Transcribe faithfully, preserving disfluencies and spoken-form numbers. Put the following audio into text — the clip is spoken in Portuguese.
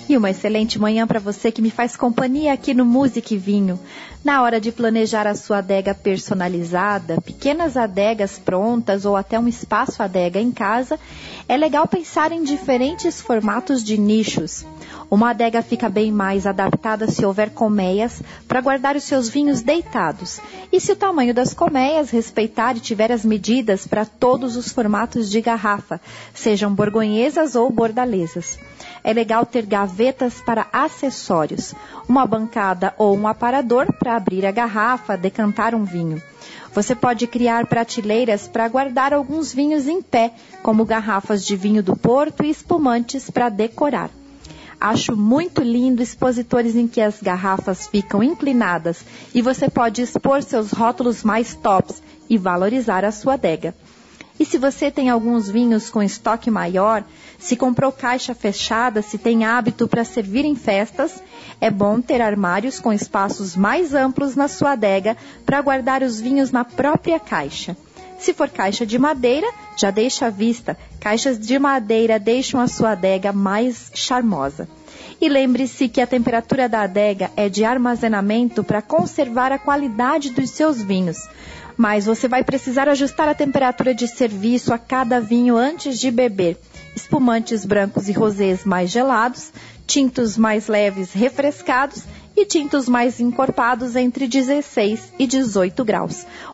E uma excelente manhã para você que me faz companhia aqui no Música e Vinho. Na hora de planejar a sua adega personalizada, pequenas adegas prontas ou até um espaço adega em casa, é legal pensar em diferentes formatos de nichos. Uma adega fica bem mais adaptada se houver colmeias para guardar os seus vinhos deitados. E se o tamanho das colmeias respeitar e tiver as medidas para todos os formatos de garrafa, sejam borgonhesas ou bordalesas. É legal ter gavetas para acessórios, uma bancada ou um aparador para abrir a garrafa, decantar um vinho. Você pode criar prateleiras para guardar alguns vinhos em pé, como garrafas de vinho do Porto e espumantes para decorar. Acho muito lindo expositores em que as garrafas ficam inclinadas e você pode expor seus rótulos mais tops e valorizar a sua adega. E se você tem alguns vinhos com estoque maior, se comprou caixa fechada, se tem hábito para servir em festas, é bom ter armários com espaços mais amplos na sua adega para guardar os vinhos na própria caixa. Se for caixa de madeira, já deixa à vista. Caixas de madeira deixam a sua adega mais charmosa. E lembre-se que a temperatura da adega é de armazenamento para conservar a qualidade dos seus vinhos. Mas você vai precisar ajustar a temperatura de serviço a cada vinho antes de beber. Espumantes brancos e rosés mais gelados, tintos mais leves refrescados e tintos mais encorpados entre dezesseis e dezoito graus.